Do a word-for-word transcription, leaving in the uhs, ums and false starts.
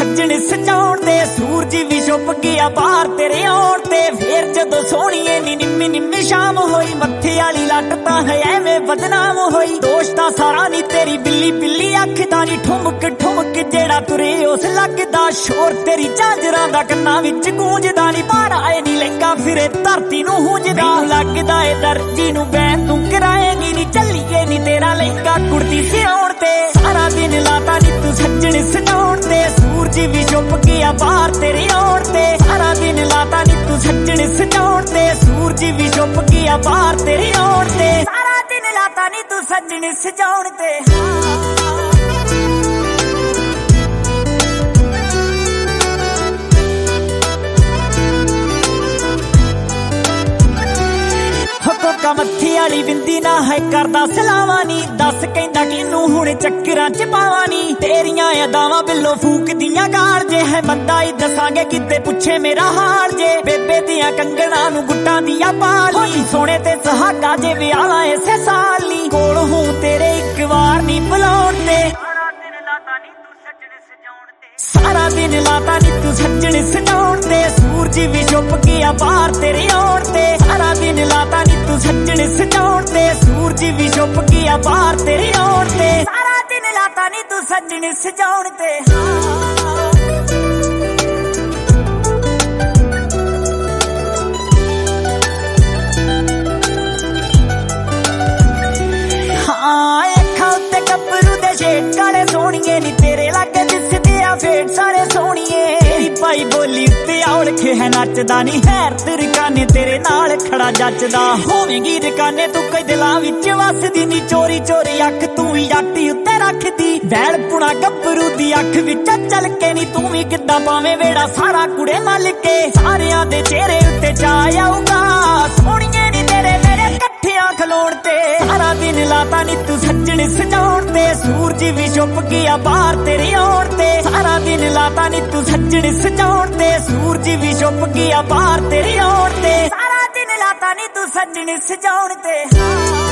सज्जन सजाउण ते सूरज भी छुप गया बाहर तेरे आउण ते। फिर जदों सोहणीए नी निम्मी निम्मी शाम होई मत्थे वाली लट तां है एवें बदनाम होई। दोस्ता सारा नी तेरी बिल्ली बिल्ली अख दा नी ठुमक ठुमक जेड़ा तुरे उस लगदा शोर तेरी झांजरां दा कन्नां विच गूंजदा नी। पारा ए नी लंघा फिरे धरती नूं हूंजदा लगदा ए दर्जी नूं बैन तूं कराएगी नी। चलीए नी तेरा लहंगा कुर्ती सियाउण ते सारा दिन लाता नी तू सज्जन सजाउण ते। सूरज भी छुप गया बाहर तेरे आउण ते सारा दिन लाता नी तू सज्जन सजाउण ते। सूरज भी छुप गया बाहर तेरे आउण ते सारा दिन लाता नी तू सज्जन सजाउण ते। कोका मत्थे वाली बिंदी ना है करदा सलावा नी। दस कहंदा किनू हुण चक्करां च पावां नी। तेरियां अदावां बिल्लो फूक दियां गाल जे है बंदा ही दसांगे किते पुछे मेरा हाल जे। बेबे दियां कंगणां नूं गुट्टां दियां पाली सोने ते सुहागा जे विआहां इसे साल नी। कोल हूं तेरे इक वार नी बुलाउण ते सारा दिन लाता नी तू सज्जन सजाउण ते। सूरज भी छुप गया बाहर तेरे आउण ते सारा दिन लाता नी तू सज्जन सजाउण ते। सूरज भी छुप गया बाहर तेरे आउण ते सारा दिन लाता नी तू सज्जन सजाउण ते। हाँ अखां उत्ते गब्बरू दे शेड काले सोहणीए नी तेरे लागे दिसदे फेट सारे सोहणीए। तेरी पाई बोली उत्ते औलखे है नचदा नी हैर रकाने तेरे नाल खड़ा जचदा। होवेगी रकाने तू कोई दिलां विच वसदी नी चोरी चोरी अख तू ही जाटी उत्ते रखदी। वैल पुणा गब्बरू दी अख विच चल के नी तू भी किद्दां पावें वेड़ा सारा कुड़े मल के। सारियां दे चेहरे उत्ते चा आऊगा सोहणीए नी तेरे मेरे कट्ठियां खलोण ते सारा दिन लाता नी तू सज्जन सजाउण ते। सूरज भी छुप गया बाहर तेरे आउण ते सारा दिन लाता नी तू सज्जन सजाउण ते। सूरज भी छुप गया बाहर तेरे आउण ते सारा दिन लाता नी तू सज्जन सजाउण ते।